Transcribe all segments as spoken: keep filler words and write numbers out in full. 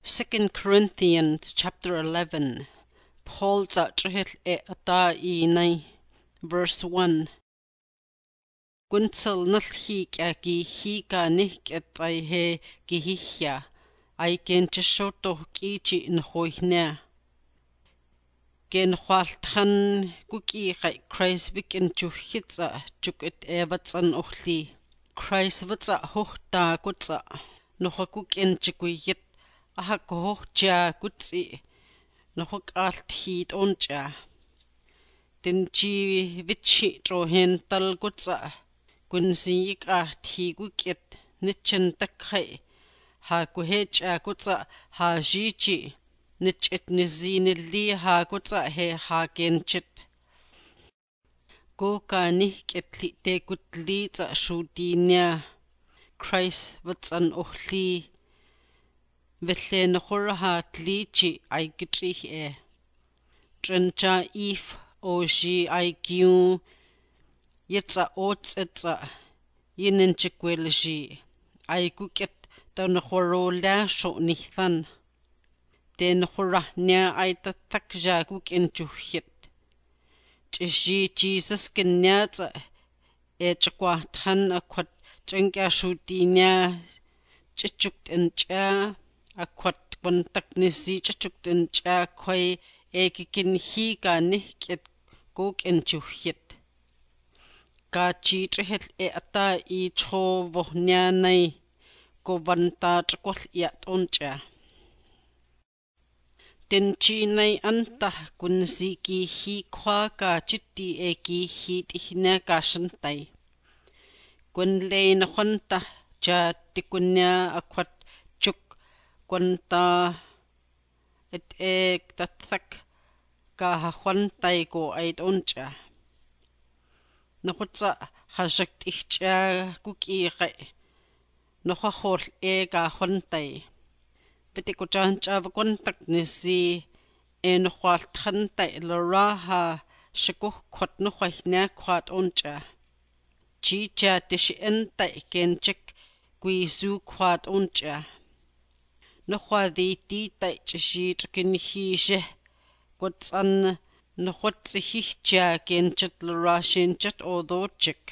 Second Corinthians chapter eleven. Paul trihil e ata I nai verse one. Gunsel nalhi kya gi hi ka nih ai he gihia ai gen tishoto ki chi nhoihna gen khwalthan kuki kai Christ vikin chuhitsa chukit evatsan ohli Christ vatsa hohta kutsa nohakukin chikuyit ahakoh cha kutsi nohok althi oncha tinchi vichi trohen tal kutsa kunsi ka thi kukit nichin takhai ha kuhecha kutsa ha jichi nichit nizinili ha kutsa he ha kenchit ko ka ni ketli te kutli tsa shudinya Christ vatsan ohli Velle nohorha tlichi ai kitri e Trencha if oji ai kiu yetsa otsetsa yinin chikwelji ai kuket ta nohoro la sho nithan te nohorahnya ai tatakja kukin chuhit Chishi Jesus kenya tsa e chakwa than akwat chengkya shutinya chichukt encha akwat kontak nisi chachukten cha khoi ekikin hi ka nihket kok enchuhit ka chi trihel e ata I cho vohnya nai ko vanta chakwal ya toncha tin chi nai anta kunsi ki hi khwa ka chitti e ki hi tihna ka shantai kun le na khonta cha tikunya akwat Kwanta et ek tatak ka hahwantai ko ay oncha. Nahutsa hajakt ihcha kuki kay. Nahahol e ka hwantai. Piti ko chancha vakwantak nisi e nahwaltantay laraha shakuh kwat nuhay na kwat oncha. Chicha tishi entay kenchik kwizu kwat oncha. Nohwadi ti tai chishi chikin hi she Kwatsan nohwatsi hichya kenchat larashin chat odo chik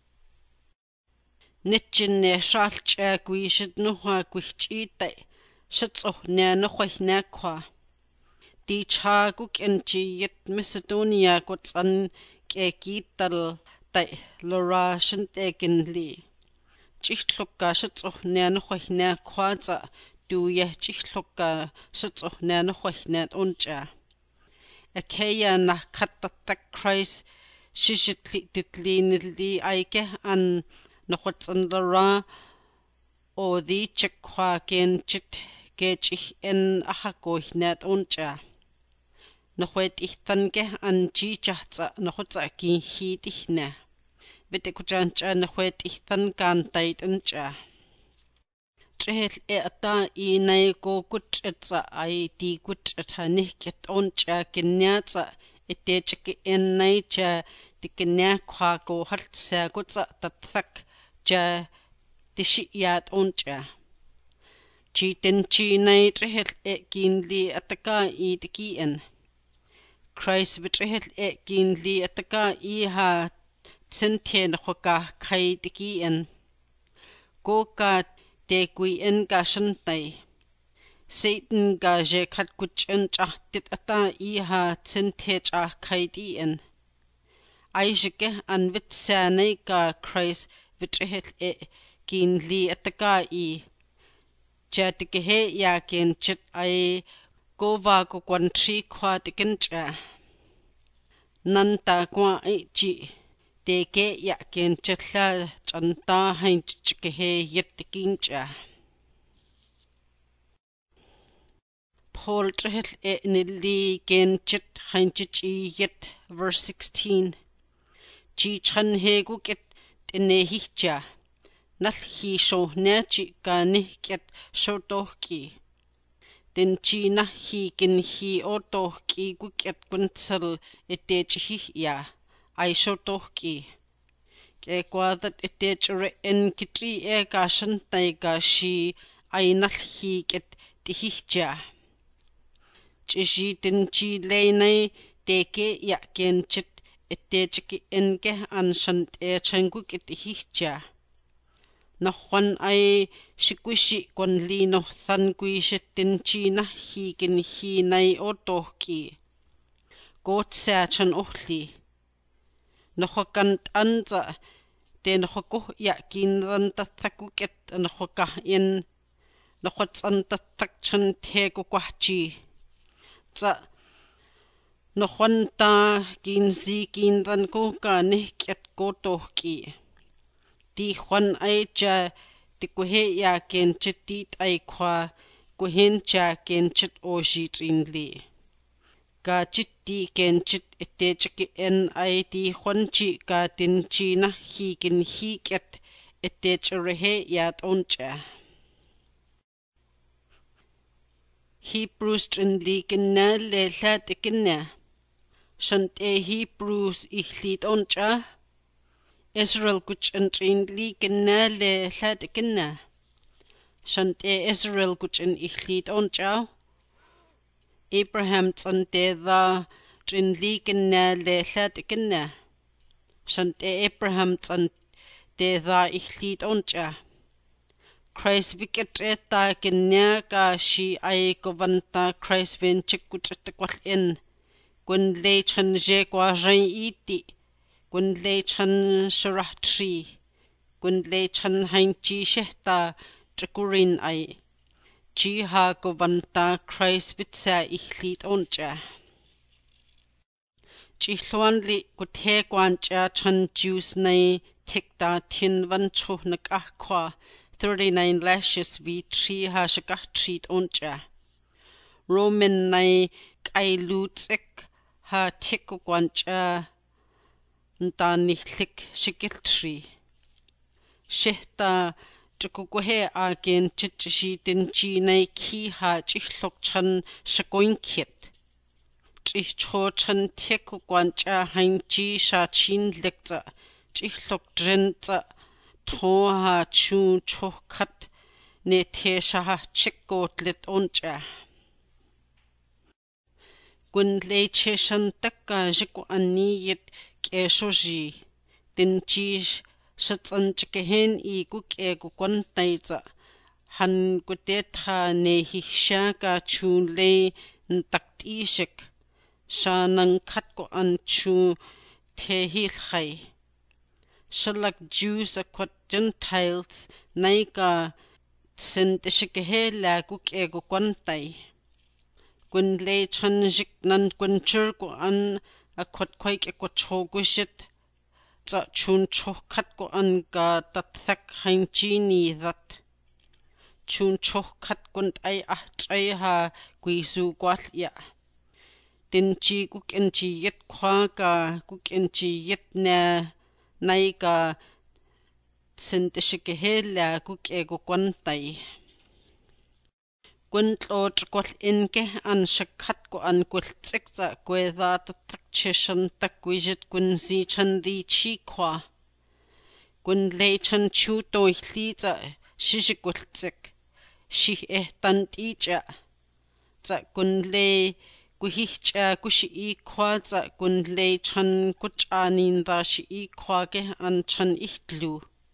Nichin ne shalcha kwishit nohwa kwihchi tai Shatsoh na nohway na kwa Di cha kukenchi yit Macedonia kwatsan kekital tai larashin tekin li Chihlukka shatsoh na nohway na kwa za Du yeh chihlukka shatsoh na nohway na oncha. Akaya na katatak Christ shishitli titli nili aike an nohwatsan lara o di chikwa kenchit kechih en ahakoh na oncha. Nohwet ihtanke an chichahtsa nohwatsa ki hi tihna. Vite kuchancha nohwet ihtan kantait ancha. Trihel e ata I nai ko kutretsa ai ti kutretha nihket oncha kinyatsa ite chiki en nai cha tikinya kwa ko hartsa kutsa tatak cha tishiyat oncha. Chitin chi nai trihel e kinli ataka I tikien. Christ vitrihel e kinli ataka I ha tsenthen khoka khai tikien. Ko ka Te kui en ka shantai. Satan ka je khat kuchen chahtit ata iha tsenthe chah khaiti en. Aishike an vitsanay ka Christ vitrihel e kinli ataka I. Chatikehe ya kenchit ay kova ko kwantri kwa tikencha. Nanta kwa ay chi. Teke ya kenchitla chanta hain chikehe yetikincha. Paul trihel e nili kenchit hain chichi yet verse sixteen. Chi chan he kukit tinehicha. Nalhi shohna chi ka nihket shotohki. Tin chi nahi kinhi otohki kukit kunsal ite chihihya. Ay shotohki. Ke kwadat ite chure en kitri e ka shantay ka shi ay nalhi kit tihihja Chijitin chileinay teke yakenchit ettechiki enke anshant e changuk itihihja Nahuan ay shikwishi kwanli no thankwishitin china hikin hinay otohki Gotsachan ohli Nahuakant anza te nahuakuh yakin rantathakuket nahuakah in nahuatsantathakchan teko kwahchi Tsa Nahuanta kinsi kinran ko ka nihkiat kotohki Ti Juan ay cha ti kuhe ya kenchit tit ay kwa kuhin cha kenchit o shitrinli. Ka chit ti kenchit ite chiki en ay ti Juan chi ka tin chi na hikin hiket ite chirehe yat oncha. Hebrews trinli kinna le lat ikinna. Shante Hebrews ihlit oncha. Israel kuch entrin likin na le lat ikinna. Shante Israel kuch en ihlit oncha. Abraham tsante da trin likin na le lat ikinna. Shante Abraham tsante da ihlit oncha. Christ wicket eta kinya ka shi ay kovanta Christ venchik kuch etakwal in. Kun le chan je kwa rin iti. Kun le chan shirah tri, kun le chan hain chi shehta trikurin ay. Chi ha govanta Christ bitsa ihlit oncha. Chi hluan li kuthe kwancha chan Jews nay tikta tin van chuh nakah kwa thirty-nine lashes vi tri ha shakah treat oncha. Roman nay kay lutsik ha tiku kwancha nta nihlik shikiltri. Shehta chukukuhe agen chichitin chinay ki ha chihlok chan shakoinkit. Chicho chan teku kwancha hain chi sha chin lekza chihlok drenza to ha chun chokat ne te shaha chikot lit oncha. Kun leche shan taka jiku aniyit Keshoji tin chi shatsan chikehen I kuke kukwantayza han kutetha ne hisha ka chule ntaktishik sha nang kat ko an chu tehil khay shalak Jews akwat Gentiles naika tsentishikehe la kuke kukwantay kun le chanjik nan kunchur ko an akwat kway ke ko chogushit tsa chun chokat ko an ka tathak hain chini that chun chokat kunt ay ah chay ha guisu kwal ya tin chi kukin chi yit kwa ka kukin chi yit na nay ka sintishikehela kuke kukwantay Kuntlo chkwal inke an shakhat ko an kultsikza kweza tatak chishan takwijit kunzi chan di chi kwa. Kun le chan chu toihliza shishikultsik. Shih ehtan ticha. Za kun le kuhicha kushi I kwa za kun le chan kuchanin da shi I kwa ke an chan ihtlu.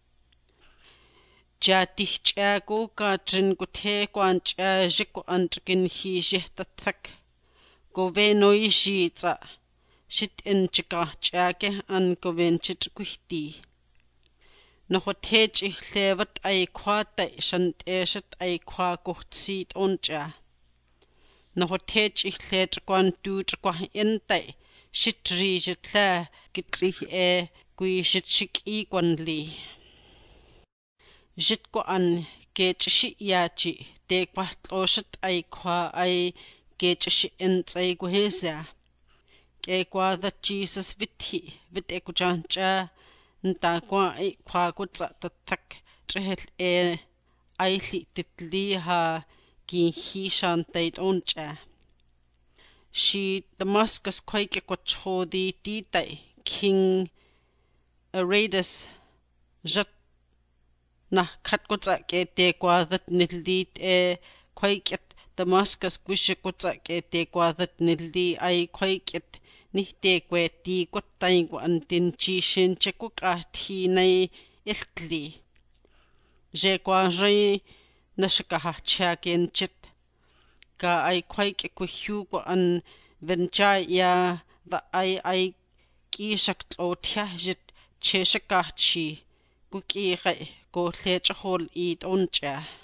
Jatih chago ka drin kuthe kwan cha jiko antrikin hi jehtathak. Govenoi jitza. Shit in chika chake an goven chit kuhti. Nohotej ihlevat ay kwa ta shant eshat ay kwa kuhtsit oncha. Nohotej ihlet kwan tu chikwa entay. Shit rijitla kitrih e kui shit shik I kwanli. Jit ko an kechishi yachi te kwahtloshit ay kwa ay kechishi entzay kuhesa. Ke kwa that Jesus vithi vit e kuchancha nta kwa ay kwa kutsa tatak trihel e ay li titli ha ki hi shantay oncha. Shi Damascus kway ke kuchodi titay King Aretas jat na khat ko tsa ke te kwa that nilit e kway ket Damascus quishikutsa kete kwadat nildi ay kwaikit nihte kweti kwatay kwa antin chishin chekukati nay iltli. Je kwa jay nashakahachakenchit ka ay kwaik kuhyu kwa an venjaya da ay ay kishak tlotyahjit cheshakachi kuki ray ko tlechahol it oncha.